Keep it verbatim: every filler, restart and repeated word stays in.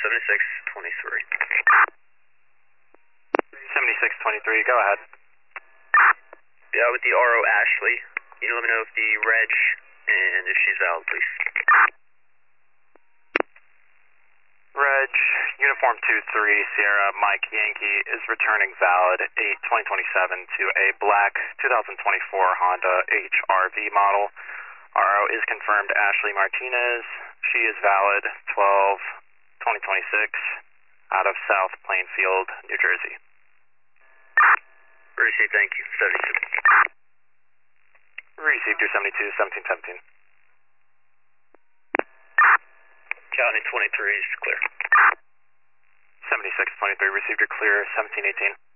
seventy-six twenty-three. seventy-six twenty-three, go ahead. Yeah, with the R O Ashley. You let me know if the reg and if she's valid, please. Reg, Uniform two three, Sierra Mike Yankee is returning valid eight twenty twenty-seven to a black two thousand twenty-four Honda H R V model. R O is confirmed Ashley Martinez. She is valid twelve twenty twenty-six out of South Plainfield, New Jersey. Received, thank you. seventy-six. Received your seventy-two, seventeen seventeen. County twenty-three is clear. seventy-six twenty-three, received your clear, seventeen eighteen.